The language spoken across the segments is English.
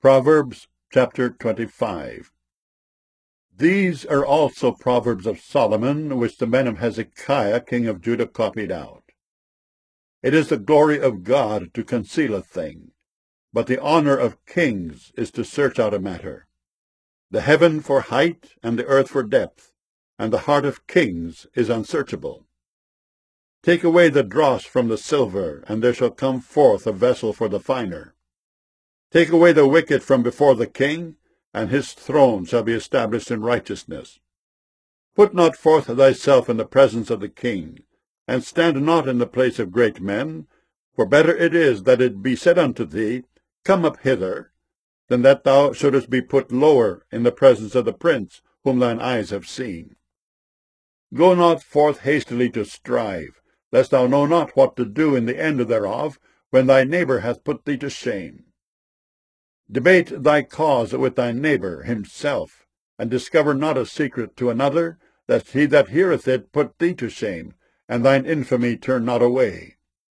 Proverbs chapter 25. These are also proverbs of Solomon, which the men of Hezekiah king of Judah copied out. It is the glory of God to conceal a thing, but the honor of kings is to search out a matter. The heaven for height, and the earth for depth, and the heart of kings is unsearchable. Take away the dross from the silver, and there shall come forth a vessel for the finer. Take away the wicked from before the king, and his throne shall be established in righteousness. Put not forth thyself in the presence of the king, and stand not in the place of great men, for better it is that it be said unto thee, Come up hither, than that thou shouldest be put lower in the presence of the prince whom thine eyes have seen. Go not forth hastily to strive, lest thou know not what to do in the end thereof, when thy neighbor hath put thee to shame. Debate thy cause with thy neighbor himself, and discover not a secret to another, lest he that heareth it put thee to shame, and thine infamy turn not away.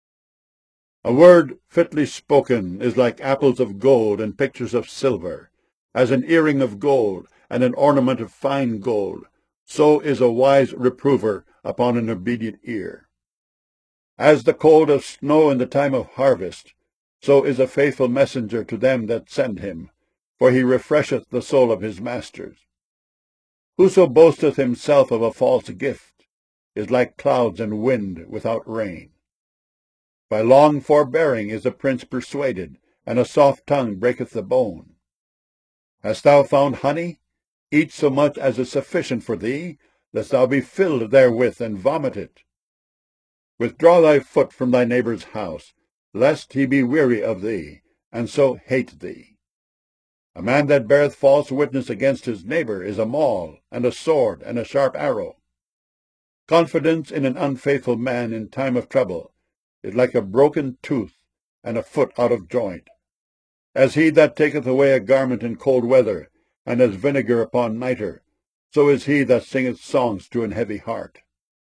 A word fitly spoken is like apples of gold and pictures of silver, as an earring of gold and an ornament of fine gold, so is a wise reprover upon an obedient ear. As the cold of snow in the time of harvest, so is a faithful messenger to them that send him, for he refresheth the soul of his masters. Whoso boasteth himself of a false gift is like clouds and wind without rain. By long forbearing is a prince persuaded, and a soft tongue breaketh the bone. Hast thou found honey? Eat so much as is sufficient for thee, lest thou be filled therewith and vomit it. Withdraw thy foot from thy neighbor's house, lest he be weary of thee, and so hate thee. A man that beareth false witness against his neighbor is a maul, and a sword, and a sharp arrow. Confidence in an unfaithful man in time of trouble is like a broken tooth, and a foot out of joint. As he that taketh away a garment in cold weather, and as vinegar upon nitre, so is he that singeth songs to an heavy heart.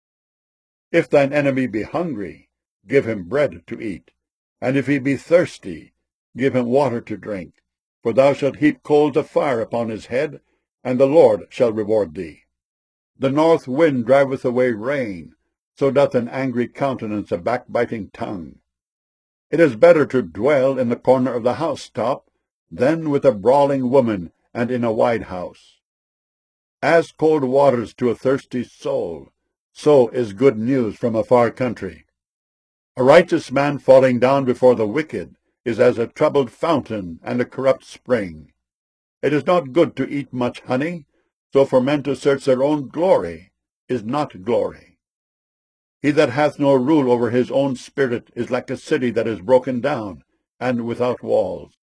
If thine enemy be hungry, give him bread to eat. And if he be thirsty, give him water to drink. For thou shalt heap coals of fire upon his head, and the Lord shall reward thee. The north wind driveth away rain, so doth an angry countenance a backbiting tongue. It is better to dwell in the corner of the housetop than with a brawling woman and in a wide house. As cold waters to a thirsty soul, so is good news from a far country. A righteous man falling down before the wicked is as a troubled fountain and a corrupt spring. It is not good to eat much honey, so for men to search their own glory is not glory. He that hath no rule over his own spirit is like a city that is broken down and without walls.